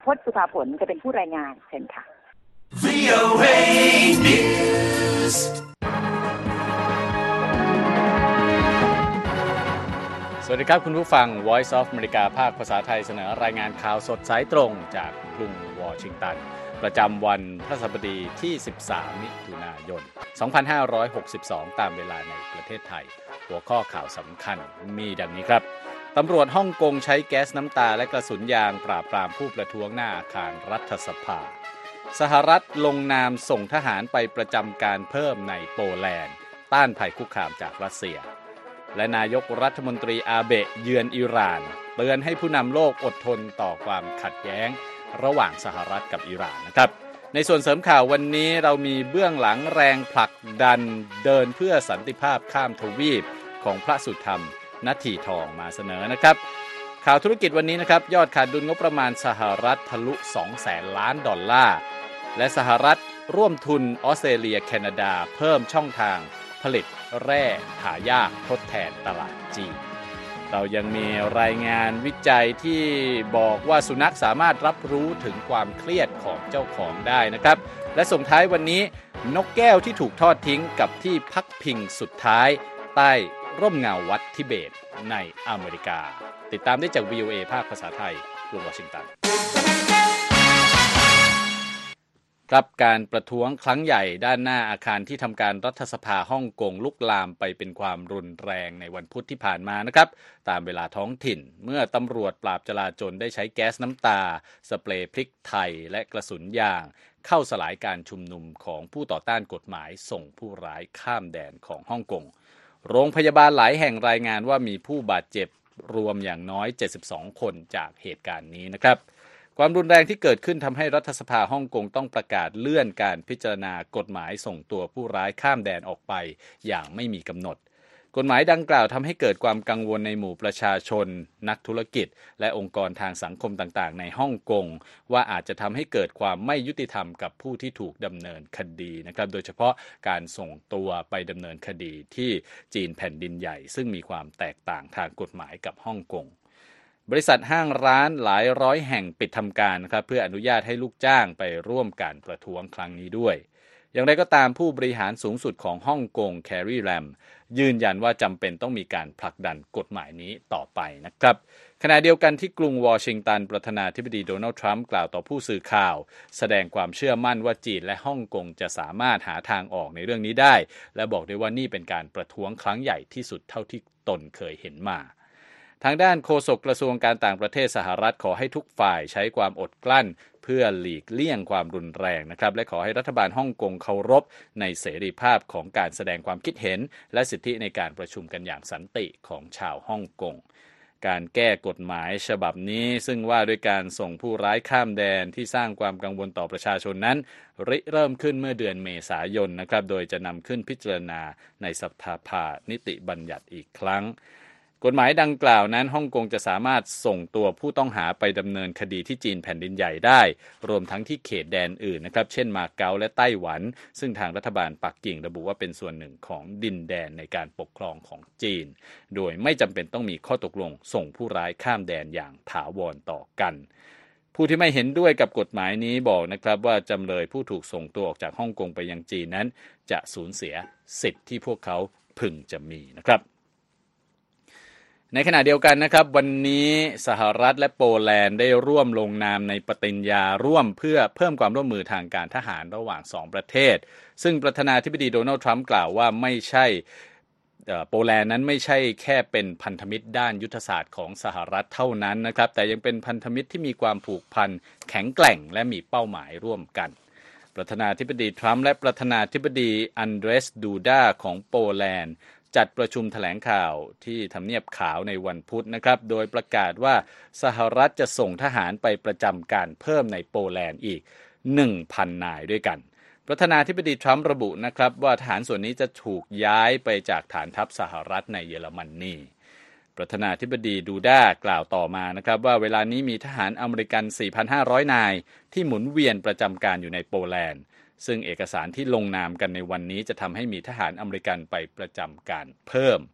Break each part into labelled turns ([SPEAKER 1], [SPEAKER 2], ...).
[SPEAKER 1] พจน์สุภาผลจะเป็นผู้รายงานเชิญค่ะ
[SPEAKER 2] VOA News
[SPEAKER 3] สวัสดีครับคุณผู้ฟัง Voice of America ภาคภาษาไทยเสนอรายงานข่าวสดสายตรงจากกรุงวอชิงตันประจำวันพฤหัสบดีที่13มิถุนายน2562ตามเวลาในประเทศไทยหัวข้อข่าวสำคัญมีดังนี้ครับตำรวจฮ่องกงใช้แก๊สน้ำตาและกระสุนยางปราบปรามผู้ประท้วงหน้าอาคารรัฐสภาสหรัฐลงนามส่งทหารไปประจำการเพิ่มในโปแลนด์ต้านภัยคุกคามจากรัสเซียและนายกรัฐมนตรีอาเบะเยือนอิหร่านเตือนให้ผู้นำโลกอดทนต่อความขัดแย้งระหว่างสหรัฐกับอิหร่านนะครับในส่วนเสริมข่าววันนี้เรามีเบื้องหลังแรงผลักดันเดินเพื่อสันติภาพข้ามทวีปของพระสุธรรมณทีทองมาเสนอนะครับข่าวธุรกิจวันนี้นะครับยอดขาดดุลงบประมาณสหรัฐทะลุ 200,000 ล้านดอลลาร์และสหรัฐร่วมทุนออสเตรเลียแคนาดาเพิ่มช่องทางผลิตแร่หายากทดแทนตลาดจีนเรายังมีรายงานวิจัยที่บอกว่าสุนัขสามารถรับรู้ถึงความเครียดของเจ้าของได้นะครับและส่งท้ายวันนี้นกแก้วที่ถูกทอดทิ้งกับที่พักพิงสุดท้ายใต้ร่มเงาวัดทิเบตในอเมริกาติดตามได้จาก VOA ภาคภาษาไทยกรุงวอชิงตันครับการประท้วงครั้งใหญ่ด้านหน้าอาคารที่ทำการรัฐสภาฮ่องกงลุกลามไปเป็นความรุนแรงในวันพุธที่ผ่านมานะครับตามเวลาท้องถิ่นเมื่อตำรวจปราบจลาจลได้ใช้แก๊สน้ำตาสเปรย์พริกไทยและกระสุนยางเข้าสลายการชุมนุมของผู้ต่อต้านกฎหมายส่งผู้ร้ายข้ามแดนของฮ่องกงโรงพยาบาลหลายแห่งรายงานว่ามีผู้บาดเจ็บรวมอย่างน้อย72คนจากเหตุการณ์นี้นะครับความรุนแรงที่เกิดขึ้นทำให้รัฐสภาฮ่องกงต้องประกาศเลื่อนการพิจารณากฎหมายส่งตัวผู้ร้ายข้ามแดนออกไปอย่างไม่มีกำหนดกฎหมายดังกล่าวทำให้เกิดความกังวลในหมู่ประชาชนนักธุรกิจและองค์กรทางสังคมต่างๆในฮ่องกงว่าอาจจะทำให้เกิดความไม่ยุติธรรมกับผู้ที่ถูกดำเนินคดีนะครับโดยเฉพาะการส่งตัวไปดำเนินคดีที่จีนแผ่นดินใหญ่ซึ่งมีความแตกต่างทางกฎหมายกับฮ่องกงบริษัทห้างร้านหลายร้อยแห่งปิดทำการนะครับเพื่ออนุญาตให้ลูกจ้างไปร่วมการประท้วงครั้งนี้ด้วยอย่างไรก็ตามผู้บริหารสูงสุดของฮ่องกงแคร์รีแรมยืนยันว่าจำเป็นต้องมีการผลักดันกฎหมายนี้ต่อไปนะครับขณะเดียวกันที่กรุงวอชิงตันประธานาธิบดีโดนัลด์ทรัมป์กล่าวต่อผู้สื่อข่าวแสดงความเชื่อมั่นว่าจีนและฮ่องกงจะสามารถหาทางออกในเรื่องนี้ได้และบอกด้วยว่านี่เป็นการประท้วงครั้งใหญ่ที่สุดเท่าที่ตนเคยเห็นมาทางด้านโฆษกกระทรวงการต่างประเทศสหรัฐขอให้ทุกฝ่ายใช้ความอดกลั้นเพื่อหลีกเลี่ยงความรุนแรงนะครับและขอให้รัฐบาลฮ่องกงเคารพในเสรีภาพของการแสดงความคิดเห็นและสิทธิในการประชุมกันอย่างสันติของชาวฮ่องกงการแก้กฎหมายฉบับนี้ซึ่งว่าด้วยการส่งผู้ร้ายข้ามแดนที่สร้างความกังวลต่อประชาชนนั้นเริ่มขึ้นเมื่อเดือนเมษายนนะครับโดยจะนำขึ้นพิจารณาในสภานิติบัญญัติอีกครั้งกฎหมายดังกล่าวนั้นฮ่องกงจะสามารถส่งตัวผู้ต้องหาไปดำเนินคดีที่จีนแผ่นดินใหญ่ได้รวมทั้งที่เขตแดนอื่นนะครับเช่นมาเก๊าและไต้หวันซึ่งทางรัฐบาลปักกิ่งระบุว่าเป็นส่วนหนึ่งของดินแดนในการปกครองของจีนโดยไม่จำเป็นต้องมีข้อตกลงส่งผู้ร้ายข้ามแดนอย่างถาวรต่อกันผู้ที่ไม่เห็นด้วยกับกฎหมายนี้บอกนะครับว่าจำเลยผู้ถูกส่งตัวออกจากฮ่องกงไปยังจีนนั้นจะสูญเสียสิทธิ์ที่พวกเขาพึงจะมีนะครับในขณะเดียวกันนะครับวันนี้สหรัฐและโปแลนด์ได้ร่วมลงนามในปฏิญญาร่วมเพื่อเพิ่มความร่วมมือทางการทหารระหว่าง2ประเทศซึ่งประธานาธิบดีโดนัลด์ทรัมป์กล่าวว่าไม่ใช่โปแลนด์นั้นไม่ใช่แค่เป็นพันธมิตรด้านยุทธศาสตร์ของสหรัฐเท่านั้นนะครับแต่ยังเป็นพันธมิตรที่มีความผูกพันแข็งแกร่งและมีเป้าหมายร่วมกันประธานาธิบดีทรัมป์และประธานาธิบดีอันเดรสดูดาของโปแลนด์จัดประชุมแถลงข่าวที่ทำเนียบขาวในวันพุธนะครับโดยประกาศว่าสหรัฐจะส่งทหารไปประจำการเพิ่มในโปแลนด์อีก 1,000 นายด้วยกันประธานาธิบดีทรัมป์ระบุนะครับว่าทหารส่วนนี้จะถูกย้ายไปจากฐานทัพสหรัฐในเยอรมนีประธานาธิบดีดูด้ากล่าวต่อมานะครับว่าเวลานี้มีทหารอเมริกัน 4,500 นายที่หมุนเวียนประจำการอยู่ในโปแลนด์ซึ่งเอกสารที่ลงนามกันในวันนี้จะทำให้มีทหารอเมริกันไปประจำการเพิ่ม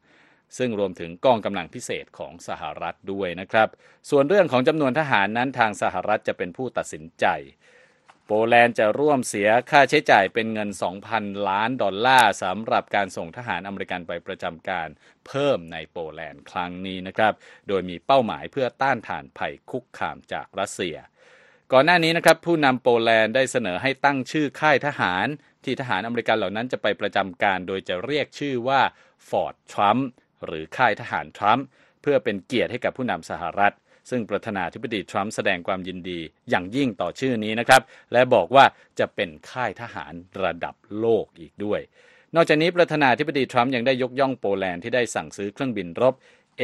[SPEAKER 3] ซึ่งรวมถึงกองกำลังพิเศษของสหรัฐด้วยนะครับส่วนเรื่องของจำนวนทหารนั้นทางสหรัฐจะเป็นผู้ตัดสินใจโปแลนด์จะร่วมเสียค่าใช้จ่ายเป็นเงิน 2,000 ล้านดอลลาร์สำหรับการส่งทหารอเมริกันไปประจำการเพิ่มในโปแลนด์ครั้งนี้นะครับโดยมีเป้าหมายเพื่อต้านทานภัยคุกคามจากรัสเซียก่อนหน้านี้นะครับผู้นำโปแลนด์ได้เสนอให้ตั้งชื่อค่ายทหารที่ทหารอเมริกันเหล่านั้นจะไปประจำการโดยจะเรียกชื่อว่าฟอร์ตทรัมป์หรือค่ายทหารทรัมป์เพื่อเป็นเกียรติให้กับผู้นำสหรัฐซึ่งประธานาธิบดีทรัมป์แสดงความยินดีอย่างยิ่งต่อชื่อนี้นะครับและบอกว่าจะเป็นค่ายทหารระดับโลกอีกด้วยนอกจากนี้ประธานาธิบดีทรัมป์ยังได้ยกย่องโปแลนด์ที่ได้สั่งซื้อเครื่องบินรบ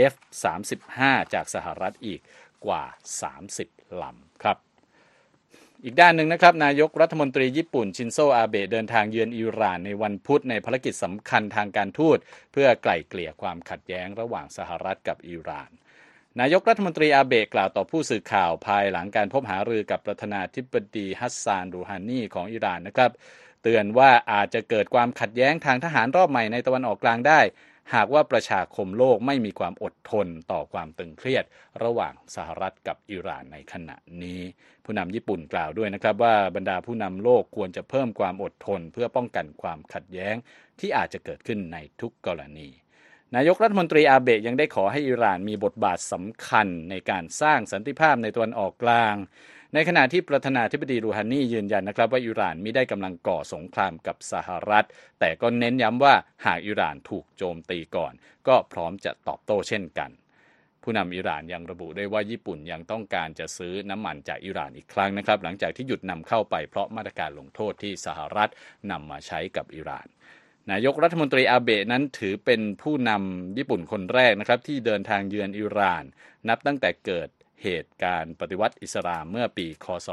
[SPEAKER 3] F-35 จากสหรัฐอีกกว่า30ลำครับอีกด้านหนึ่งนะครับนายกรัฐมนตรีญี่ปุ่นชินโซอาเบะเดินทางเยือนอิหร่านในวันพุธในภารกิจสำคัญทางการทูตเพื่อไกล่เกลี่ยความขัดแย้งระหว่างสหรัฐกับอิหร่านนายกรัฐมนตรีอาเบะกล่าวต่อผู้สื่อข่าวภายหลังการพบหารือกับประธานาธิบดีฮัสซานรูฮานีของอิหร่านนะครับเตือนว่าอาจจะเกิดความขัดแย้งทางทหารรอบใหม่ในตะวันออกกลางได้หากว่าประชาคมโลกไม่มีความอดทนต่อความตึงเครียดระหว่างสหรัฐกับอิหร่านในขณะนี้ผู้นำญี่ปุ่นกล่าวด้วยนะครับว่าบรรดาผู้นำโลกควรจะเพิ่มความอดทนเพื่อป้องกันความขัดแย้งที่อาจจะเกิดขึ้นในทุกกรณีนายกรัฐมนตรีอาเบะยังได้ขอให้อิหร่านมีบทบาทสำคัญในการสร้างสันติภาพในตะวันออกกลางในขณะที่ประธานาธิบดีรูฮานียืนยันนะครับว่าอิหร่านมิได้กำลังก่อสงครามกับสหรัฐแต่ก็เน้นย้ำว่าหากอิหร่านถูกโจมตีก่อนก็พร้อมจะตอบโต้เช่นกันผู้นำอิหร่านยังระบุด้วยว่าญี่ปุ่นยังต้องการจะซื้อน้ำมันจากอิหร่านอีกครั้งนะครับหลังจากที่หยุดนำเข้าไปเพราะมาตรการลงโทษที่สหรัฐนำมาใช้กับอิหร่านนายกรัฐมนตรีอาเบะนั้นถือเป็นผู้นำญี่ปุ่นคนแรกนะครับที่เดินทางเยือนอิหร่านนับตั้งแต่เกิดเหตุการณ์ปฏิวัติอิสลามเมื่อปีคศ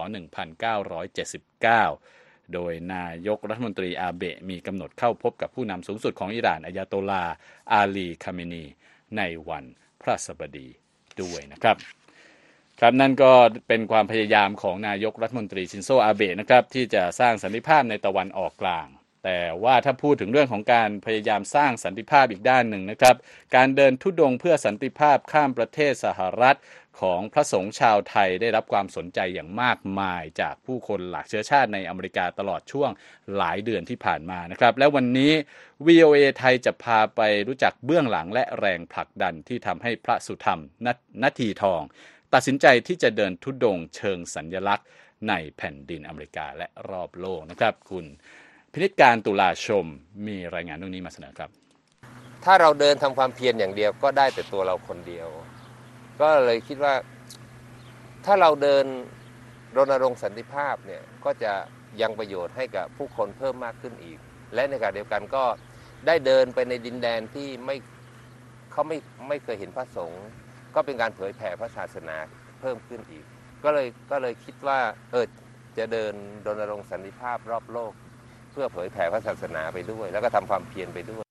[SPEAKER 3] 1979โดยนายกรัฐมนตรีอาเบะมีกำหนดเข้าพบกับผู้นำสูงสุดของอิหร่านอายาโตลาอาลีคาเมนีในวันพฤหัสบดีด้วยนะครับครับนั่นก็เป็นความพยายามของนายกรัฐมนตรีชินโซอาเบะนะครับที่จะสร้างสันติภาพในตะวันออกกลางแต่ว่าถ้าพูดถึงเรื่องของการพยายามสร้างสันติภาพอีกด้านหนึ่งนะครับการเดินธุดงค์เพื่อสันติภาพข้ามประเทศสหรัฐของพระสงฆ์ชาวไทยได้รับความสนใจอย่างมากมายจากผู้คนหลากเชื้อชาติในอเมริกาตลอดช่วงหลายเดือนที่ผ่านมานะครับและวันนี้ VOA ไทยจะพาไปรู้จักเบื้องหลังและแรงผลักดันที่ทำให้พระสุธรรมนาทีทองตัดสินใจที่จะเดินธุดงค์เชิงสัญลักษณ์ในแผ่นดินอเมริกาและรอบโลกนะครับคุณพินิจการตุลาชมมีรายงานเรื่องนี้มาเสนอครับ
[SPEAKER 4] ถ้าเราเดินทำความเพียรอย่างเดียวก็ได้แต่ตัวเราคนเดียวก็เลยคิดว่าถ้าเราเดินรณรงค์สันติภาพเนี่ยก็จะยังประโยชน์ให้กับผู้คนเพิ่มมากขึ้นอีกและในขณะเดียวกันก็ได้เดินไปในดินแดนที่เขาไม่เคยเห็นพระสงฆ์ก็เป็นการเผยแผ่พระศาสนาเพิ่มขึ้นอีกก็เลยคิดว่าจะเดินรณรงค์สันติภาพรอบโลกเพื่อเผยแผ่พระศาสนาไปด้วยแล้วก็ทำความเพียรไปด้วย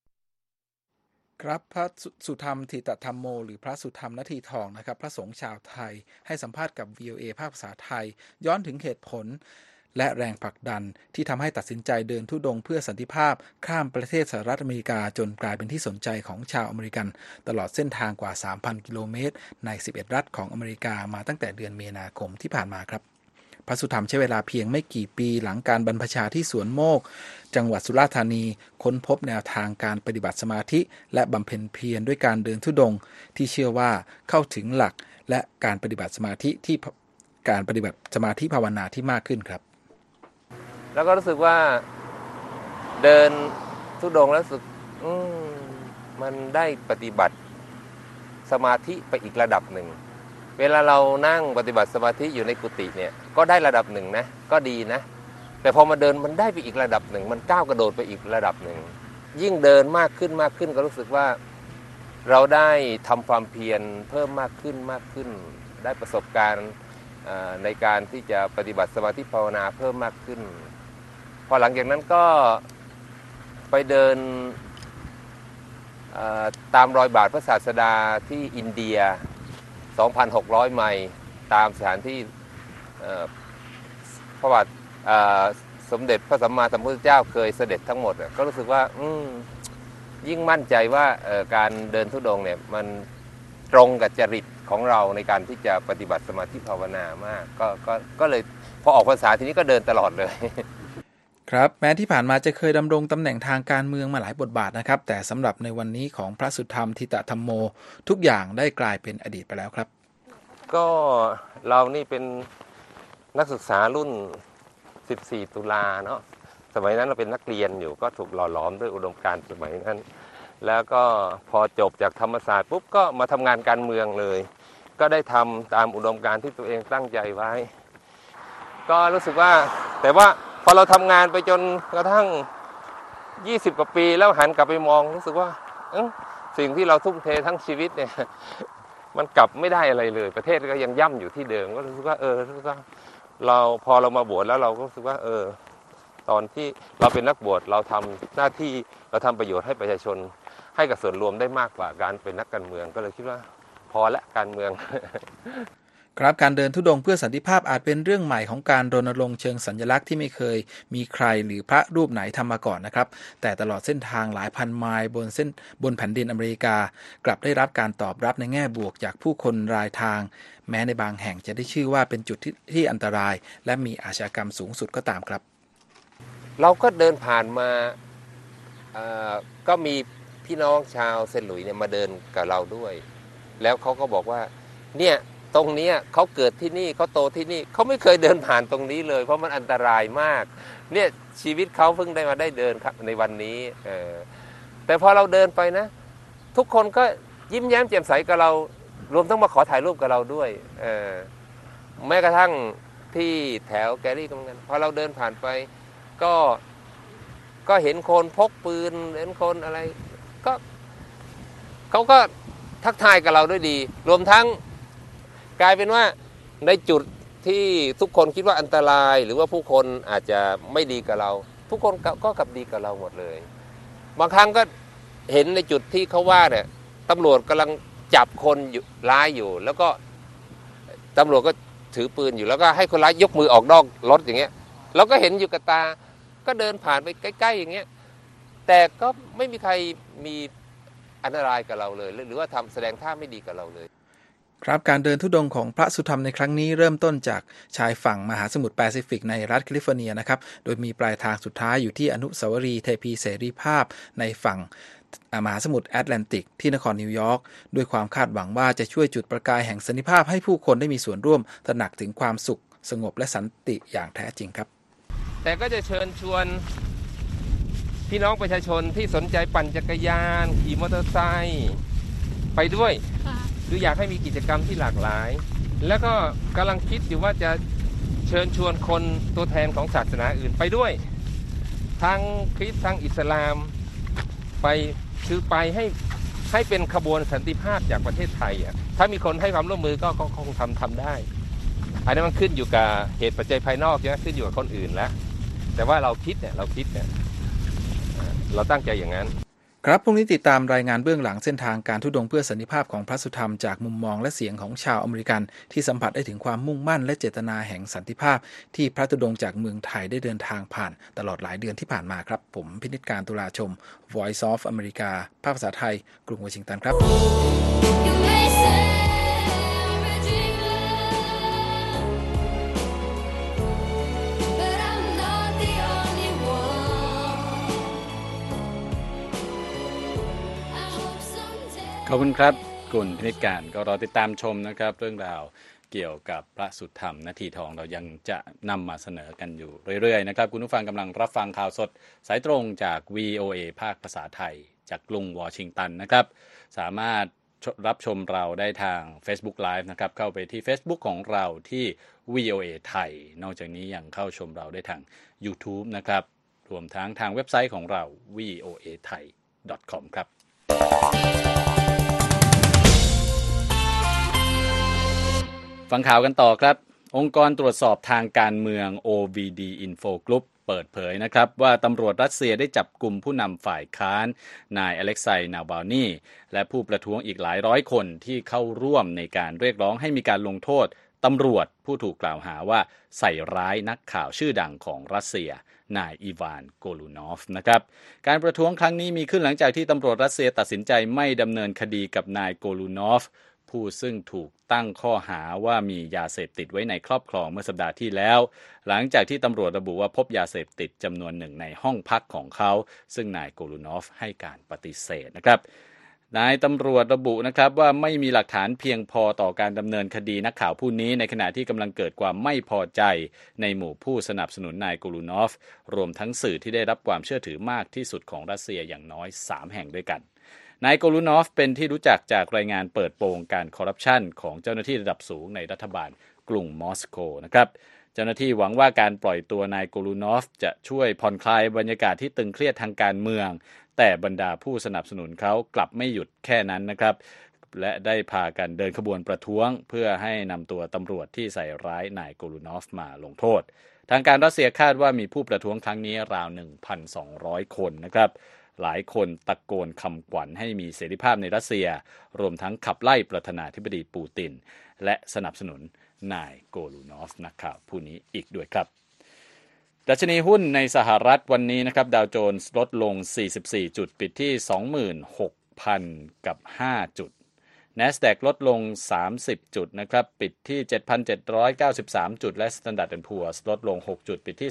[SPEAKER 5] ครับพระสุธรรมธิตธรรมโมหรือพระสุธรรมนาทีทองนะครับพระสงฆ์ชาวไทยให้สัมภาษณ์กับ VOA ภาคภาษาไทยย้อนถึงเหตุผลและแรงผลักดันที่ทำให้ตัดสินใจเดินธุดงค์เพื่อสันติภาพข้ามประเทศสหรัฐอเมริกาจนกลายเป็นที่สนใจของชาวอเมริกันตลอดเส้นทางกว่า 3,000 กิโลเมตรใน11รัฐของอเมริกามาตั้งแต่เดือนมีนาคมที่ผ่านมาครับพระสุธรรมใช้เวลาเพียงไม่กี่ปีหลังการบรรพชาที่สวนโมกจังหวัดสุราษฎร์ธานีค้นพบแนวทางการปฏิบัติสมาธิและบำเพ็ญเพียรด้วยการเดินธุดงค์ที่เชื่อว่าเข้าถึงหลักและการปฏิบัติสมาธิที่การปฏิบัติสมาธิภาวนาที่มากขึ้นครับ
[SPEAKER 4] แล้วก็รู้สึกว่าเดินธุดงค์แล้วรู้สึกมันได้ปฏิบัติสมาธิไปอีกระดับหนึ่งเวลาเรานั่งปฏิบัติสมาธิอยู่ในกุฏิเนี่ยก็ได้ระดับหนึ่งนะก็ดีนะแต่พอมาเดินมันได้ไปอีกระดับหนึ่งมันก้าวกระโดดไปอีกระดับหนึ่งยิ่งเดินมากขึ้นก็รู้สึกว่าเราได้ทำความเพียรเพิ่มมากขึ้นได้ประสบการณ์ในการที่จะปฏิบัติสมาธิภาวนาเพิ่มมากขึ้นพอหลังจากนั้นก็ไปเดินตามรอยบาทพระศาสดาที่อินเดีย2,600 ไมล์ตามสถานที่พระบาทสมเด็จพระสัมมาสัมพุทธเจ้าเคยเสด็จทั้งหมดก็รู้สึกว่ายิ่งมั่นใจว่าการเดินธุดงค์เนี่ยมันตรงกับจริตของเราในการที่จะปฏิบัติสมาธิภาวนามากก็เลยพอออกพรรษาทีนี้ก็เดินตลอดเลย
[SPEAKER 5] ครับแม้ที่ผ่านมาจะเคยดำรงตำแหน่งทางการเมืองมาหลายบทบาทนะครับแต่สำหรับในวันนี้ของพระสุธรรมธิตธรรมโมทุกอย่างได้กลายเป็นอดีตไปแล้วครับ
[SPEAKER 4] ก็เรานี่เป็นนักศึกษารุ่น14ตุลาเนาะสมัยนั้นเราเป็นนักเรียนอยู่ก็ถูกหล่อหลอมด้วยอุดมการณ์สมัยนั้นแล้วก็พอจบจากธรรมศาสตร์ปุ๊บก็มาทำงานการเมืองเลยก็ได้ทำตามอุดมการณ์ที่ตัวเองตั้งใจไว้ก็รู้สึกว่าแต่ว่าพอเราทำงานไปจนกระทั่ง20กว่าปีแล้วหันกลับไปมองรู้สึกว่าสิ่งที่เราทุ่มเททั้งชีวิตเนี่ยมันกลับไม่ได้อะไรเลยประเทศก็ยังย่ำอยู่ที่เดิมก็รู้สึกว่ารู้สึกว่าเราพอเรามาบวชแล้วเราก็รู้สึกว่าตอนที่เราเป็นนักบวชเราทำหน้าที่เราทำประโยชน์ให้ประชาชนให้กับส่วนรวมได้มากกว่าการเป็นนักการเมืองก็เลยคิดว่าพอละการเมือง
[SPEAKER 5] ครับการเดินธุดงค์เพื่อสันติภาพอาจเป็นเรื่องใหม่ของการรณรงค์เชิงสัญลักษณ์ที่ไม่เคยมีใครหรือพระรูปไหนทำมาก่อนนะครับแต่ตลอดเส้นทางหลายพันไมล์บนแผ่นดินอเมริกากลับได้รับการตอบรับในแง่บวกจากผู้คนรายทางแม้ในบางแห่งจะได้ชื่อว่าเป็นจุดที่อันตรายและมีอาชญากรรมสูงสุดก็ตามครับ
[SPEAKER 4] เราก็เดินผ่านมาก็มีพี่น้องชาวเซนต์หลุยส์เนี่ยมาเดินกับเราด้วยแล้วเขาก็บอกว่าเนี่ยตรงนี้เขาเกิดที่นี่เขาโตที่นี่เขาไม่เคยเดินผ่านตรงนี้เลยเพราะมันอันตรายมากเนี่ยชีวิตเขาเพิ่งได้มาได้เดินครับในวันนี้แต่พอเราเดินไปนะทุกคนก็ยิ้มแย้มแจ่มใสกับเรารวมทั้งมาขอถ่ายรูปกับเราด้วยแม้กระทั่งที่แถวแกรี่ก็เหมือนกันพอเราเดินผ่านไปก็เห็นคนพกปืนเห็นคนอะไรก็เขาก็ทักทายกับเราด้วยดีรวมทั้งกลายเป็นว่าในจุดที่ทุกคนคิดว่าอันตรายหรือว่าผู้คนอาจจะไม่ดีกับเราทุกคนก็กลับดีกับเราหมดเลยบางครั้งก็เห็นในจุดที่เขาว่าเนี่ยตำรวจกำลังจับคนอยู่ร้ายอยู่แล้วก็ตำรวจก็ถือปืนอยู่แล้วก็ให้คนร้ายยกมือออกนอกรถอย่างเงี้ยเราก็เห็นอยู่กับตาก็เดินผ่านไปใกล้ๆอย่างเงี้ยแต่ก็ไม่มีใครมีอันตรายกับเราเลยหรือว่าแสดงท่าไม่ดีกับเราเลย
[SPEAKER 5] ครับการเดินธุดงค์ของพระสุธรรมในครั้งนี้เริ่มต้นจากชายฝั่งมหาสมุทรแปซิฟิกในรัฐแคลิฟอร์เนียนะครับโดยมีปลายทางสุดท้ายอยู่ที่อนุสาวรีย์เทพีเสรีภาพในฝั่งมหาสมุทรแอตแลนติกที่นครนิวยอร์กด้วยความคาดหวังว่าจะช่วยจุดประกายแห่งสันติภาพให้ผู้คนได้มีส่วนร่วมตระหนักถึงความสุขสงบและสันติอย่างแท้จริงครับ
[SPEAKER 4] แต่ก็จะเชิญชวนพี่น้องประชาชนที่สนใจปั่นจักรยานขี่มอเตอร์ไซค์ไปด้วยคืออยากให้มีกิจกรรมที่หลากหลายแล้วก็กำลังคิดอยู่ว่าจะเชิญชวนคนตัวแทนของศาสนาอื่นไปด้วยทั้งคริสต์ทั้งอิสลามไปคือไปให้เป็นขบวนสันติภาพจากประเทศไทยถ้ามีคนให้ความร่วมมือก็คงทำได้อันนี้มันขึ้นอยู่กับเหตุปัจจัยภายนอกนะขึ้นอยู่กับคนอื่นแล้วแต่ว่าเราคิดเนี่ยเราตั้งใจอย่างนั้น
[SPEAKER 5] ครับพรุ่งนี้ติดตามรายงานเบื้องหลังเส้นทางการธุดงค์เพื่อสันติภาพของพระสุธรรมจากมุมมองและเสียงของชาวอเมริกันที่สัมผัสได้ถึงความมุ่งมั่นและเจตนาแห่งสันติภาพที่พระธุดงค์จากเมืองไทยได้เดินทางผ่านตลอดหลายเดือนที่ผ่านมาครับผมพินิจการตุลาชม Voice of America ภาคภาษาไทยกรุงวอชิงตันครับ
[SPEAKER 3] ขอบคุณครับคุณพินิจการก็รอติดตามชมนะครับเรื่องราวเกี่ยวกับพระสุธรรมนาทีทองเรายังจะนำมาเสนอกันอยู่เรื่อยๆนะครับคุณผู้ฟังกำลังรับฟังข่าวสดสายตรงจาก VOA ภาคภาษาไทยจากกรุงวอชิงตันนะครับสามารถรับชมเราได้ทาง Facebook Live นะครับเข้าไปที่ Facebook ของเราที่ VOA ไทยนอกจากนี้ยังเข้าชมเราได้ทาง YouTube นะครับรวมทั้งทางเว็บไซต์ของเรา voathai.com ครับฟังข่าวกันต่อครับองค์กรตรวจสอบทางการเมือง OVD Info Group เปิดเผยนะครับว่าตำรวจรัสเซียได้จับกลุ่มผู้นำฝ่ายค้านนายอเล็กไซย์ นาวัลนีและผู้ประท้วงอีกหลายร้อยคนที่เข้าร่วมในการเรียกร้องให้มีการลงโทษตำรวจผู้ถูกกล่าวหาว่าใส่ร้ายนักข่าวชื่อดังของรัสเซียนายอีวานโกลูนอฟนะครับการประท้วงครั้งนี้มีขึ้นหลังจากที่ตำรวจรัสเซียตัดสินใจไม่ดำเนินคดีกับนายโกลูนอฟผู้ซึ่งถูกตั้งข้อหาว่ามียาเสพติดไว้ในครอบครองเมื่อสัปดาห์ที่แล้วหลังจากที่ตำรวจระบุว่าพบยาเสพติดจำนวนหนึ่งในห้องพักของเขาซึ่งนายโกลูนอฟให้การปฏิเสธนะครับนายตำรวจระบุนะครับว่าไม่มีหลักฐานเพียงพอต่อการดำเนินคดีนักข่าวผู้นี้ในขณะที่กำลังเกิดความไม่พอใจในหมู่ผู้สนับสนุนนายโกลูนอฟรวมทั้งสื่อที่ได้รับความเชื่อถือมากที่สุดของรัสเซียอย่างน้อย3แห่งด้วยกันนายโกลูนอฟเป็นที่รู้จักจากรายงานเปิดโปงการคอร์รัปชันของเจ้าหน้าที่ระดับสูงในรัฐบาลกรุงมอสโกนะครับเจ้าหน้าที่หวังว่าการปล่อยตัวนายโกลูนอฟจะช่วยผ่อนคลายบรรยากาศที่ตึงเครียดทางการเมืองแต่บรรดาผู้สนับสนุนเขากลับไม่หยุดแค่นั้นนะครับและได้พากันเดินขบวนประท้วงเพื่อให้นำตัวตำรวจที่ใส่ร้ายนายโกลูนอฟมาลงโทษทางการรัสเซียคาดว่ามีผู้ประท้วงครั้งนี้ราว 1,200 คนนะครับหลายคนตะโกนคำขวัญให้มีเสรีภาพในรัสเซียรวมทั้งขับไล่ประธานาธิบดีปูตินและสนับสนุนนายโกลูนอฟนักข่าวผู้นี้อีกด้วยครับดัชนีหุ้นในสหรัฐวันนี้นะครับดาวโจนส์ลดลง44จุดปิดที่ 26,000 กับ 5 จุด NASDAQ ลดลง30จุดนะครับปิดที่ 7,793 จุดและ Standard & Poor's ลดลง6จุดปิดที่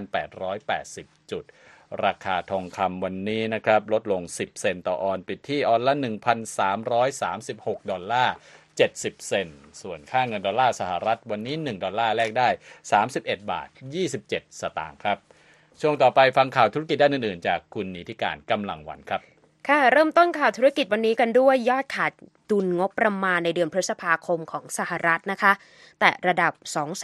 [SPEAKER 3] 2,880 จุดราคาทองคำวันนี้นะครับลดลง10เซนต์ต่อออนซ์ปิดที่ออนซ์ละ 1,336 ดอลลาร์70 เซนต์ส่วนค่าเงินดอลลาร์สหรัฐวันนี้1ดอลลาร์แลกได้31 บาท 27 สตางค์ครับช่วงต่อไปฟังข่าวธุรกิจด้านอื่นๆจากคุณนิติการกำลังวันครับ
[SPEAKER 6] ค่ะเริ่มต้นข่าวธุรกิจวันนี้กันด้วยยอดขาดดุลงบประมาณในเดือนพฤษภาคมของสหรัฐนะคะแต่ระดับ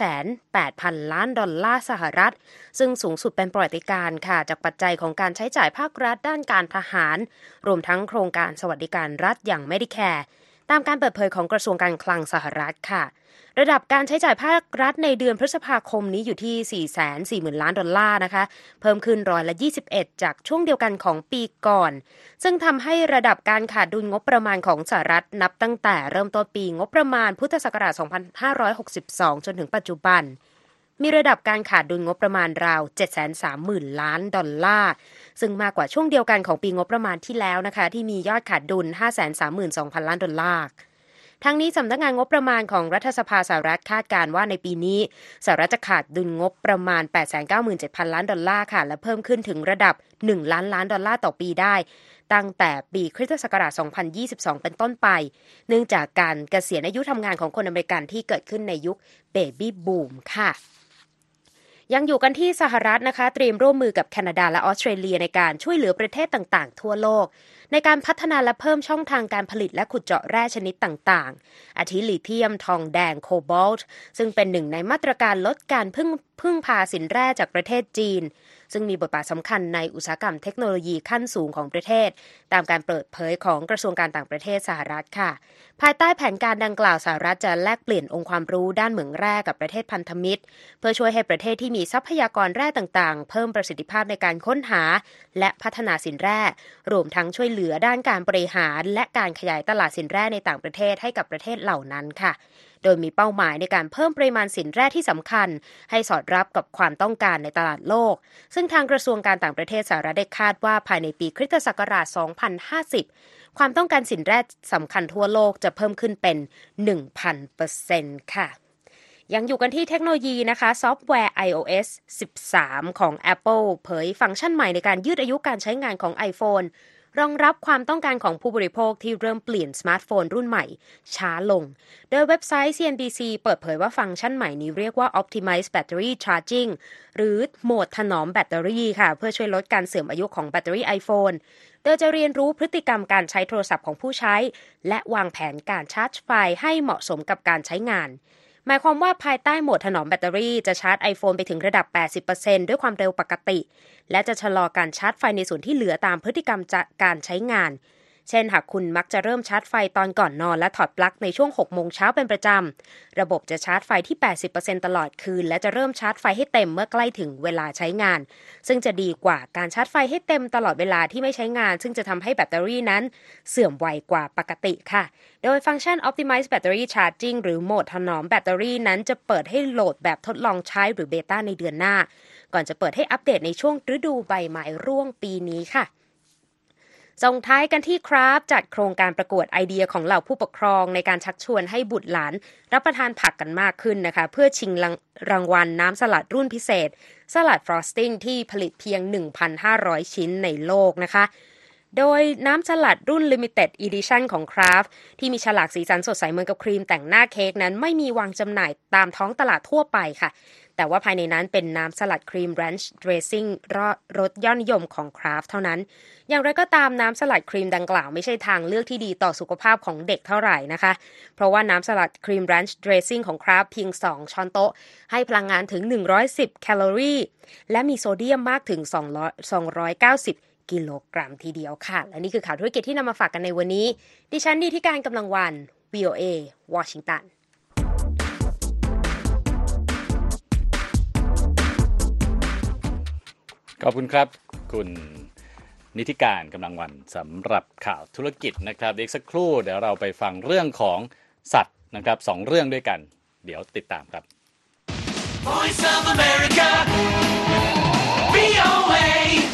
[SPEAKER 6] 28,000 ล้านดอลลาร์สหรัฐซึ่งสูงสุดเป็นประวัติการณ์ค่ะจากปัจจัยของการใช้จ่ายภาครัฐด้านการทหารรวมทั้งโครงการสวัสดิการรัฐอย่าง Medicare ตามการเปิดเผยของกระทรวงการคลังสหรัฐค่ะระดับการใช้จ่ายภาครัฐในเดือนพฤษภาคมนี้อยู่ที่ 440,000 ล้านดอลลาร์นะคะเพิ่มขึ้น21%จากช่วงเดียวกันของปีก่อนซึ่งทำให้ระดับการขาดดุลงบประมาณของสหรัฐนับตั้งแต่เริ่มต้นปีงบประมาณพุทธศักราช 2562 จนถึงปัจจุบันมีระดับการขาดดุลงบประมาณราว 730,000 ล้านดอลลาร์ซึ่งมากกว่าช่วงเดียวกันของปีงบประมาณที่แล้วนะคะที่มียอดขาดดุล 532,000 ล้านดอลลาร์ทั้งนี้สำนักงานงบประมาณของรัฐสภาสหรัฐคาดการณ์ว่าในปีนี้สหรัฐจะขาดดุลงบประมาณ 897,000 ล้านดอลลาร์ค่ะและเพิ่มขึ้นถึงระดับ1ล้านล้านดอลลาร์ต่อปีได้ตั้งแต่ปีคริสตศักราช 2022 เป็นต้นไปเนื่องจากการเกษียณอายุทำงานของคนอเมริกันที่เกิดขึ้นในยุคเบบี้บูมค่ะยังอยู่กันที่สหรัฐนะคะเตรียมร่วมมือกับแคนาดาและออสเตรเลียในการช่วยเหลือประเทศต่างๆทั่วโลกในการพัฒนาและเพิ่มช่องทางการผลิตและขุดเจาะแร่ชนิดต่างๆอาทิลิเธียมทองแดงโคบอลต์ซึ่งเป็นหนึ่งในมาตรการลดการพึ่งพาสินแร่จากประเทศจีนซึ่งมีบทบาทสำคัญในอุตสาหกรรมเทคโนโลยีขั้นสูงของประเทศตามการเปิดเผยของกระทรวงการต่างประเทศสหรัฐค่ะภายใต้แผนการดังกล่าวสหรัฐจะแลกเปลี่ยนองค์ความรู้ด้านเหมืองแร่กับประเทศพันธมิตรเพื่อช่วยให้ประเทศที่มีทรัพยากรแร่ต่างๆเพิ่มประสิทธิภาพในการค้นหาและพัฒนาสินแร่รวมทั้งช่วยเหลือด้านการบริหารและการขยายตลาดสินแร่ในต่างประเทศให้กับประเทศเหล่านั้นค่ะโดยมีเป้าหมายในการเพิ่มปริมาณสินแร่ที่สำคัญให้สอดรับกับความต้องการในตลาดโลกซึ่งทางกระทรวงการต่างประเทศสหรัฐได้คาดว่าภายในปีคริสตศักราช 2050 ความต้องการสินแร่สำคัญทั่วโลกจะเพิ่มขึ้นเป็น 1,000% ค่ะยังอยู่กันที่เทคโนโลยีนะคะซอฟต์แวร์ iOS 13 ของ Apple เผยฟังก์ชันใหม่ในการยืดอายุการใช้งานของ iPhoneรองรับความต้องการของผู้บริโภคที่เริ่มเปลี่ยนสมาร์ทโฟนรุ่นใหม่ช้าลงโดยเว็บไซต์ CNBC เปิดเผยว่าฟังก์ชันใหม่นี้เรียกว่า Optimize Battery Charging หรือโหมดถนอมแบตเตอรี่ค่ะเพื่อช่วยลดการเสื่อมอายุของแบตเตอรี่ iPhone โดยจะเรียนรู้พฤติกรรมการใช้โทรศัพท์ของผู้ใช้และวางแผนการชาร์จไฟให้เหมาะสมกับการใช้งานหมายความว่าภายใต้โหมดถนอมแบตเตอรี่จะชาร์จ iPhone ไปถึงระดับ 80% ด้วยความเร็วปกติและจะชะลอการชาร์จไฟในส่วนที่เหลือตามพฤติกรรมการใช้งานเช่นหากคุณมักจะเริ่มชาร์จไฟตอนก่อนนอนและถอดปลั๊กในช่วง 6 โมงเช้าเป็นประจำระบบจะชาร์จไฟที่ 80% ตลอดคืนและจะเริ่มชาร์จไฟให้เต็มเมื่อใกล้ถึงเวลาใช้งานซึ่งจะดีกว่าการชาร์จไฟให้เต็มตลอดเวลาที่ไม่ใช้งานซึ่งจะทำให้แบตเตอรี่นั้นเสื่อมไวกว่าปกติค่ะโดยฟังก์ชัน Optimize Battery Charging หรือโหมดถนอมแบตเตอรี่นั้นจะเปิดให้โหลดแบบทดลองใช้หรือเบต้าในเดือนหน้าก่อนจะเปิดให้อัปเดตในช่วงฤดูใบไม้ร่วงปีนี้ค่ะส่งท้ายกันที่คราฟจัดโครงการประกวดไอเดียของเหล่าผู้ปกครองในการชักชวนให้บุตรหลานรับประทานผักกันมากขึ้นนะคะเพื่อชิงรางวัลน้ำสลัดรุ่นพิเศษสลัดฟรอสติ้งที่ผลิตเพียง 1,500 ชิ้นในโลกนะคะโดยน้ำสลัดรุ่น Limited Edition ของ Kraft ที่มีฉลากสีสันสดใสเหมือนกับครีมแต่งหน้าเค้กนั้นไม่มีวางจำหน่ายตามท้องตลาดทั่วไปค่ะแต่ว่าภายในนั้นเป็นน้ำสลัดครีม Ranch Dressing รสยอดนิยมของ Kraft เท่านั้นอย่างไรก็ตามน้ำสลัดครีมดังกล่าวไม่ใช่ทางเลือกที่ดีต่อสุขภาพของเด็กเท่าไหร่นะคะเพราะว่าน้ำสลัดครีม Ranch Dressing ของ Kraft เพียง 2 ช้อนโต๊ะให้พลังงานถึง110แคลอรี่และมีโซเดียมมากถึง290กิโลกรัมทีเดียวค่ะและนี่คือข่าวธุรกิจที่นำมาฝากกันในวันนี้ดิฉันดีที่การกำลังวัน VOA วอชิงตัน
[SPEAKER 3] ขอบคุณครับคุณนิติการกำลังวันสำหรับข่าวธุรกิจนะครับอีกสักครู่เดี๋ยวเราไปฟังเรื่องของสัตว์นะครับ2 เรื่องด้วยกันเดี๋ยวติดตามครับ
[SPEAKER 2] Voice of America VOA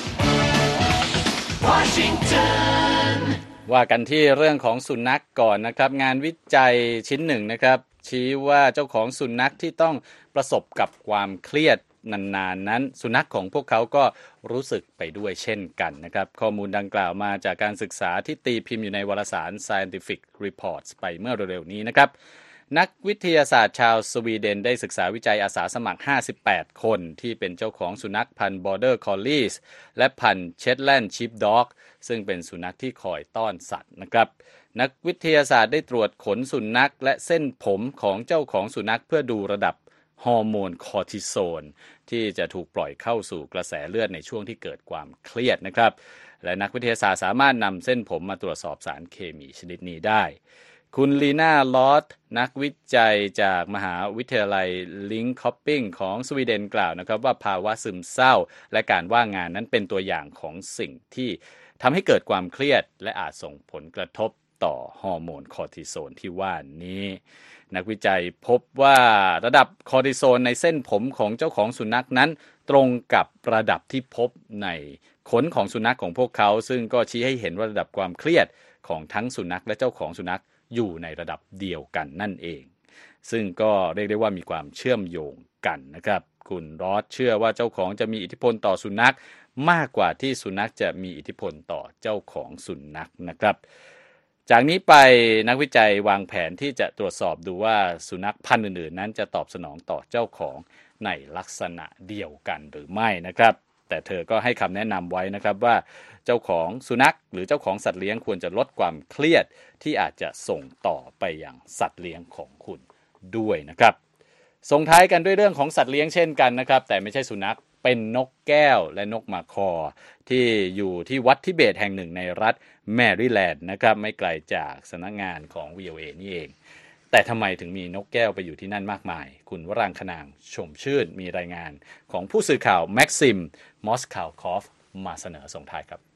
[SPEAKER 2] Washington
[SPEAKER 3] ว่ากันที่เรื่องของสุนัขก่อนนะครับงานวิจัยชิ้นหนึ่งนะครับชี้ว่าเจ้าของสุนัขที่ต้องประสบกับความเครียดนานๆนั้นสุนัขของพวกเขาก็รู้สึกไปด้วยเช่นกันนะครับข้อมูลดังกล่าวมาจากการศึกษาที่ตีพิมพ์อยู่ในวารสาร Scientific Reports ไปเมื่อเร็วๆนี้นะครับนักวิทยาศาสตร์ชาวสวีเดนได้ศึกษาวิจัยอาสาสมัคร58คนที่เป็นเจ้าของสุนัขพันธุ์ Border Collies และพันธุ์ Shetland Sheepdog ซึ่งเป็นสุนัขที่คอยต้อนสัตว์นะครับนักวิทยาศาสตร์ได้ตรวจขนสุนัขและเส้นผมของเจ้าของสุนัขเพื่อดูระดับฮอร์โมนคอร์ติซอลที่จะถูกปล่อยเข้าสู่กระแสเลือดในช่วงที่เกิดความเครียดนะครับและนักวิทยาศาสตร์สามารถนำเส้นผมมาตรวจสอบสารเคมีชนิดนี้ได้คุณลีน่าลอตนักวิจัยจากมหาวิทยาลัยลิงคอปปิ้งของสวีเดนกล่าวนะครับว่าภาวะซึมเศร้าและการว่างงานนั้นเป็นตัวอย่างของสิ่งที่ทำให้เกิดความเครียดและอาจส่งผลกระทบต่อฮอร์โมนคอร์ติซอลที่ว่านี้นักวิจัยพบว่าระดับคอร์ติซอลในเส้นผมของเจ้าของสุนัขนั้นตรงกับระดับที่พบในขนของสุนัขของพวกเขาซึ่งก็ชี้ให้เห็นว่าระดับความเครียดของทั้งสุนัขและเจ้าของสุนัขอยู่ในระดับเดียวกันนั่นเองซึ่งก็เรียกได้ว่ามีความเชื่อมโยงกันนะครับคุณรอสเชื่อว่าเจ้าของจะมีอิทธิพลต่อสุนัขมากกว่าที่สุนัขจะมีอิทธิพลต่อเจ้าของสุนัขนะครับจากนี้ไปนักวิจัยวางแผนที่จะตรวจสอบดูว่าสุนัขพันธุ์อื่นๆนั้นจะตอบสนองต่อเจ้าของในลักษณะเดียวกันหรือไม่นะครับแต่เธอก็ให้คำแนะนำไว้นะครับว่าเจ้าของสุนัขหรือเจ้าของสัตว์เลี้ยงควรจะลดความเครียดที่อาจจะส่งต่อไปยังสัตว์เลี้ยงของคุณด้วยนะครับส่งท้ายกันด้วยเรื่องของสัตว์เลี้ยงเช่นกันนะครับแต่ไม่ใช่สุนัขเป็นนกแก้วและนกมาคอที่อยู่ที่วัดทิเบตแห่งหนึ่งในรัฐแมริแลนด์นะครับไม่ไกลจากสำนักงานของ VOA นี่เองแต่ทำไมถึงมีนกแก้วไปอยู่ที่นั่นมากมายคุณวรังคนางชมชื่นมีรายงานของผู้สื่อข่าวแม็กซิมมอสคาวคอฟมาเสนอส่งท้ายครับ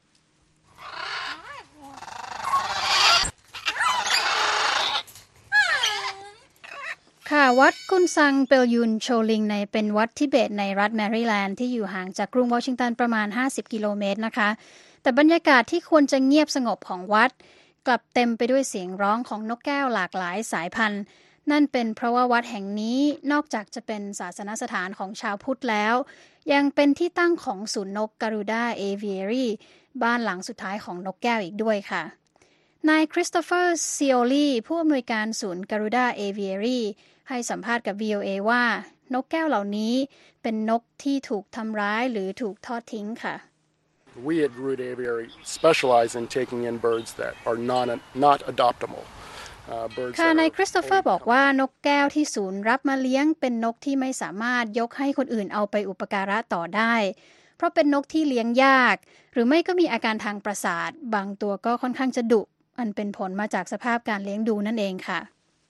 [SPEAKER 7] ค่ะวัดกุนซังเปลยุนโชลิงในเป็นวัดทิเบตในรัฐแมริแลนด์ที่อยู่ห่างจากกรุงวอชิงตันประมาณ50กิโลเมตรนะคะแต่บรรยากาศที่ควรจะเงียบสงบของวัดกลับเต็มไปด้วยเสียงร้องของนกแก้วหลากหลายสายพันธุ์นั่นเป็นเพราะว่าวัดแห่งนี้นอกจากจะเป็นศาสนสถานของชาวพุทธแล้วยังเป็นที่ตั้งของศูนย์นกการูดาเอเวียรีบ้านหลังสุดท้ายของนกแก้วอีกด้วยค่ะนายคริสโตเฟอร์ซิโอลีผู้อำนวยการศูนย์การูดาเอเวียรีให้สัมภาษณ์กับ VOA ว่านกแก้วเหล่านี้เป็นนกที่ถูกทำร้ายหรือถูกทอดทิ้งค่ะ
[SPEAKER 8] We at Garuda Aviary specialize in taking in birds that are not adoptable.
[SPEAKER 7] ค่ะนายคริสโตเฟอร์บอกว่านกแก้วที่ศูนย์รับมาเลี้ยงเป็นนกที่ไม่สามารถยกให้คนอื่นเอาไปอุปการะต่อได้เพราะเป็นนกที่เลี้ยงยากหรือไม่ก็มีอาการทางประสาทบางตัวก็ค่อนข้างจะดุอันเป็นผลมาจากสภาพการเลี้ยงดูนั่นเองค่ะ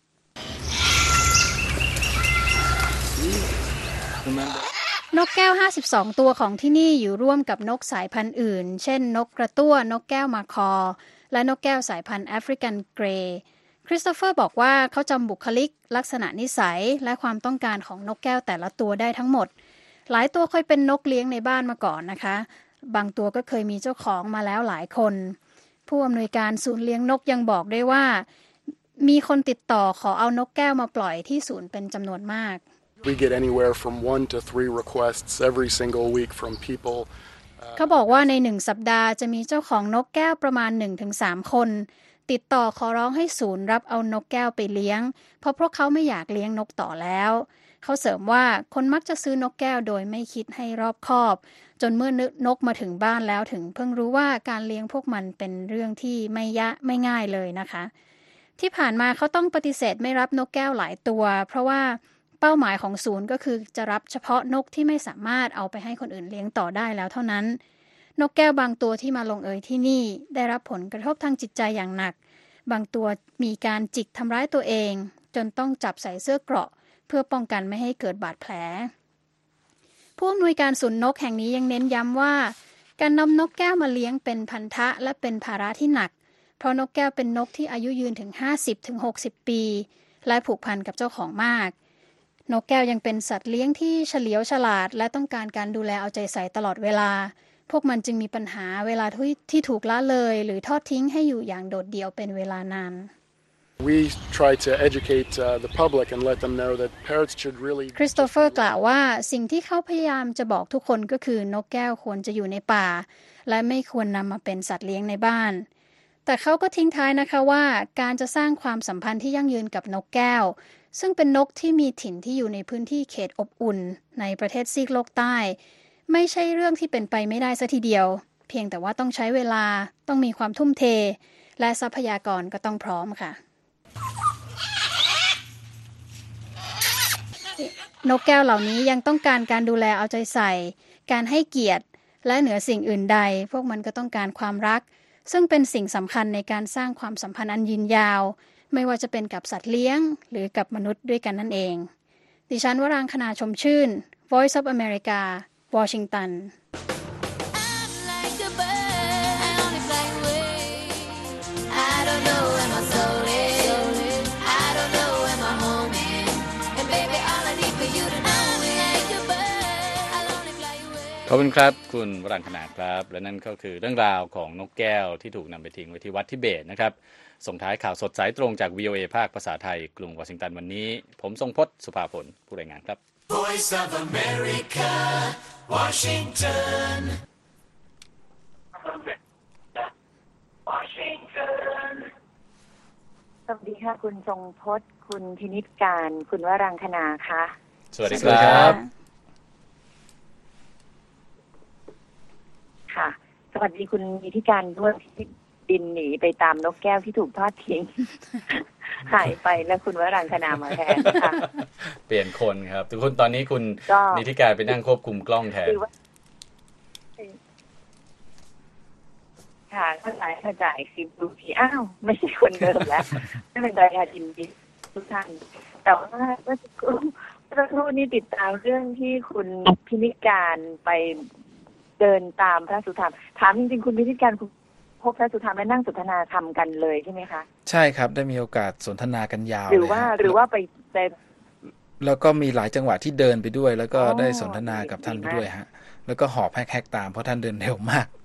[SPEAKER 7] นกแก้ว52ตัวของที่นี่อยู่ร่วมกับนกสายพันธุ์อื่นเช่นนกกระตั้วนกแก้วมาคอและนกแก้วสายพันธุ์แอฟริกันเกรย์คริสโตเฟอร์บอกว่าเขาจำบุคลิกลักษณะนิสัยและความต้องการของนกแก้วแต่ละตัวได้ทั้งหมดหลายตัวเคยเป็นนกเลี้ยงในบ้านมาก่อนนะคะบางตัวก็เคยมีเจ้าของมาแล้วหลายคนผู้อำนวยการศูนย์เลี้ยงนกยังบอกด้วยว่ามีคนติดต่อขอเอานกแก้วมาปล่อยที่ศูนย์เป็นจำนวนมาก
[SPEAKER 8] We get anywhere from 1 to 3 requests every single week from people.
[SPEAKER 7] เขาบอกว่าใน1สัปดาห์จะมีเจ้าของนกแก้วประมาณ 1-3 คนติดต่อขอร้องให้ศูนย์รับเอานกแก้วไปเลี้ยงเพราะพวกเขาไม่อยากเลี้ยงนกต่อแล้วเขาเสริมว่าคนมักจะซื้อนกแก้วโดยไม่คิดให้รอบคอบจนเมื่อนกมาถึงบ้านแล้วถึงเพิ่งรู้ว่าการเลี้ยงพวกมันเป็นเรื่องที่ไม่ง่ายเลยนะคะที่ผ่านมาเขาต้องปฏิเสธไม่รับนกแก้วหลายตัวเพราะว่าเป้าหมายของศูนย์ก็คือจะรับเฉพาะนกที่ไม่สามารถเอาไปให้คนอื่นเลี้ยงต่อได้แล้วเท่านั้นนกแก้วบางตัวที่มาลงเอยที่นี่ได้รับผลกระทบทางจิตใจอย่างหนักบางตัวมีการจิกทำร้ายตัวเองจนต้องจับใส่เสื้อเกราะเพื่อป้องกันไม่ให้เกิดบาดแผลผู้อำนวยการศูนย์นกแห่งนี้ยังเน้นย้ำว่าการนำนกแก้วมาเลี้ยงเป็นพันธะและเป็นภาระที่หนักเพราะนกแก้วเป็นนกที่อายุยืนถึง 50-60 ปีและผูกพันกับเจ้าของมากนกแก้วยังเป็นสัตว์เลี้ยงที่เฉลียวฉลาดและต้องการการดูแลเอาใจใส่ตลอดเวลาพวกมันจึงมีปัญหาเวลาที่ถูกละเลยหรือทอดทิ้งให้อยู่อย่างโดดเดี่ยวเป็นเวลานาน
[SPEAKER 8] We try to educate the public and let them know that parrots should really
[SPEAKER 7] คริสโตเฟอร์กล่าวว่าสิ่งที่เขาพยายามจะบอกทุกคนก็คือนกแก้วควรจะอยู่ในป่าและไม่ควรนำมาเป็นสัตว์เลี้ยงในบ้านแต่เขาก็ทิ้งท้ายนะคะว่าการจะสร้างความสัมพันธ์ที่ยั่งยืนกับนกแก้วซึ่งเป็นนกที่มีถิ่นที่อยู่ในพื้นที่เขตอบอุ่นในประเทศซีกโลกใต้ไม่ใช่เรื่องที่เป็นไปไม่ได้ซะทีเดียวเพียงแต่ว่าต้องใช้เวลาต้องมีความทุ่มเทและทรัพยากรก็ต้องพร้อมค่ะนกแก้วเหล่านี้ยังต้องการการดูแลเอาใจใส่การให้เกียรติและเหนือสิ่งอื่นใดพวกมันก็ต้องการความรักซึ่งเป็นสิ่งสำคัญในการสร้างความสัมพันธ์อันยืนยาวไม่ว่าจะเป็นกับสัตว์เลี้ยงหรือกับมนุษย์ด้วยกันนั่นเองดิฉันวรางคณาชมชื่น Voice of America วอชิงตัน
[SPEAKER 3] ขอบคุณครับคุณวรังคณาครับและนั่นก็คือเรื่องราวของนกแก้วที่ถูกนำไปทิ้งไว้ที่วัดทิเบตนะครับส่งท้ายข่าวสดสายตรงจาก VOA ภาคภาษาไทยกรุงวอชิงตันวันนี้ผมทรงพจน์สุภาพลผู้รายงานครับ
[SPEAKER 2] Voice of America, Washington. Washington.
[SPEAKER 1] สวัสดีค่ะคุณทรงพจน์คุณพินิจการคุณวรังคณาค่ะ
[SPEAKER 3] สวัสดีครับ
[SPEAKER 1] ค่ะสวัสดีคุณนิติการด้วยที่บินหนีไปตามนกแก้วที่ถูกทอดทิ้ง หายไปแล้วคุณวรังคณามาแทนค่ะ
[SPEAKER 3] เปลี่ยนคนครับทุกคนตอนนี้คุณนิติการไปนั่งควบคุมกล้องแทนค่ะเข้าใจคลิปดูทีอ้าวไม่ใช่คนเดิมแล้วไม่เป็นไรค่ะยินดีทุกท่านแต่ว่าเมื่อสักครู่นี้ติดตามเรื่องที่คุณพินิจการไปเดินตามพระสุธรรมถามจริงๆคุณพินิจการพบพระสุธรรมและนั่งสนทนาธรรมกันเลยใช่ไหมคะ
[SPEAKER 5] ใช่ครับได้มีโอกาสสนทนากันยาว
[SPEAKER 1] หรือว่าไป
[SPEAKER 5] แล้วก็มีหลายจังหวะที่เดินไปด้วยแล้วก็ได้สนทนากับท่านไปด้วยฮะแล้วก็หอบแฮกตามเพราะท่านเดินเร็วมาก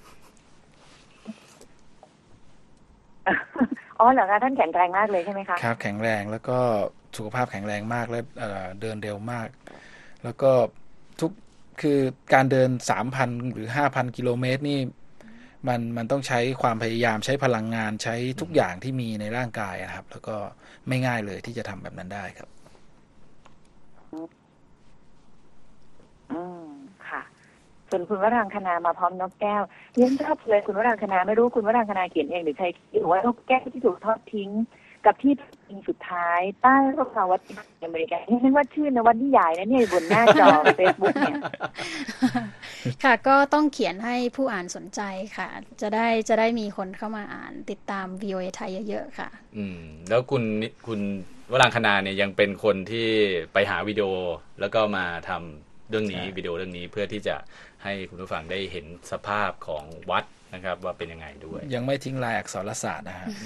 [SPEAKER 1] อ๋อเหรอคะท่านแข็งแรงมากเลยใช่ไหมคะ
[SPEAKER 5] ครับแข็งแรงแล้วก็สุขภาพแข็งแรงมากและเดินเร็วมากแล้วก็คือการเดิน 3,000 หรือ 5,000 กิโลเมตรนี่มันต้องใช้ความพยายามใช้พลังงานใช้ทุกอย่างที่มีในร่างกายนะครับแล้วก็ไม่ง่ายเลยที่จะทำแบบนั้นได้ครับ
[SPEAKER 1] ค่ะส่วนคุณวรังคณามาพร้อมนกแก้วเรียนชอบเลยคุณวรังคณาไม่รู้คุณวรังคณาเขียนเองหรือใครหรือว่านกแก้วที่ถูกทอดทิ้งกับที่ทิ้งสุดท้ายใต้ร่มเงาวัดอเมริกานี่นึกว่าชื่อนวัดนิยายนะเนี่ยบนหน้าจอ Facebook เนี่ย
[SPEAKER 7] ค่ะก็ต้องเขียนให้ผู้อ่านสนใจค่ะ จะได้มีคนเข้ามาอ่านติดตาม VOA ไทยเยอะๆค่ะ
[SPEAKER 3] แล้วคุณวรังคณาเนี่ยยังเป็นคนที่ไปหาวิดีโอแล้วก็มาทำเรื่องนี้วิดีโอเรื่องนี้เพื่อที่จะให้คุณผู้ฟังได้เห็นสภาพของวัดนะครับว่าเป็นยังไงด้วย
[SPEAKER 5] ยังไม่ทิ้งลายอักษรศาสตร์นะฮะ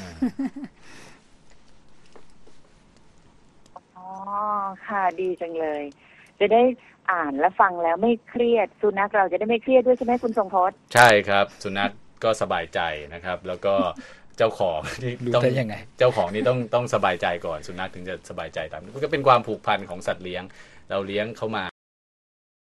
[SPEAKER 1] อ๋อค่ะดีจังเลยจะได้อ่านและฟังแล้วไม่เครียดสุนัขเราจะได้ไม่เครียดด้วยใช่ไหมคุณทรงพจน์
[SPEAKER 3] ใช่ครับสุนัขก็สบายใจนะครับแล้วก็เจ้าของที่
[SPEAKER 5] รู้ได้ยังไง
[SPEAKER 3] เจ้าของนี่ต้องสบายใจก่อนสุนัขถึงจะสบายใจตามมันก็เป็นความผูกพันของสัตว์เลี้ยงเราเลี้ยงเขามา